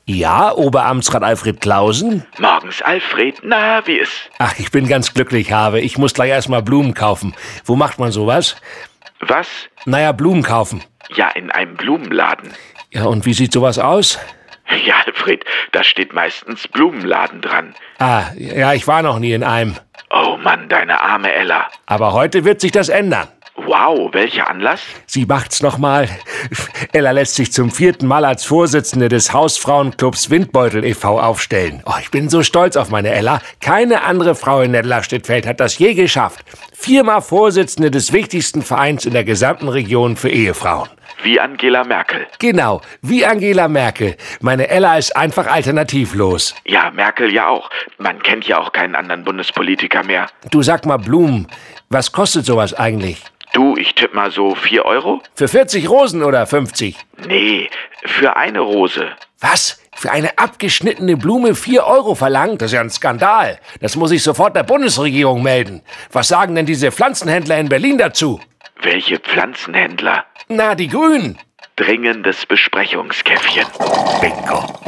Ja, Oberamtsrat Alfred Clausen? Morgens, Alfred. Na, wie ist? Ach, ich bin ganz glücklich, Habe. Ich muss gleich erst mal Blumen kaufen. Wo macht man sowas? Was? Naja, Blumen kaufen. Ja, in einem Blumenladen. Ja, und wie sieht sowas aus? Ja, Alfred, da steht meistens Blumenladen dran. Ah, ja, ich war noch nie in einem. Oh Mann, deine arme Ella. Aber heute wird sich das ändern. Wow, welcher Anlass? Sie macht's nochmal. Ella lässt sich zum 4. Mal als Vorsitzende des Hausfrauenclubs Windbeutel e.V. aufstellen. Oh, ich bin so stolz auf meine Ella. Keine andere Frau in Nedderstedt-Feld hat das je geschafft. 4-mal Vorsitzende des wichtigsten Vereins in der gesamten Region für Ehefrauen. Wie Angela Merkel. Genau, wie Angela Merkel. Meine Ella ist einfach alternativlos. Ja, Merkel ja auch. Man kennt ja auch keinen anderen Bundespolitiker mehr. Du, sag mal, Blumen, was kostet sowas eigentlich? Du, ich tippe mal so 4 Euro? Für 40 Rosen oder 50? Nee, für eine Rose. Was? Für eine abgeschnittene Blume 4 Euro verlangt? Das ist ja ein Skandal. Das muss ich sofort der Bundesregierung melden. Was sagen denn diese Pflanzenhändler in Berlin dazu? Welche Pflanzenhändler? Na, die Grünen. Dringendes Besprechungskäffchen. Bingo.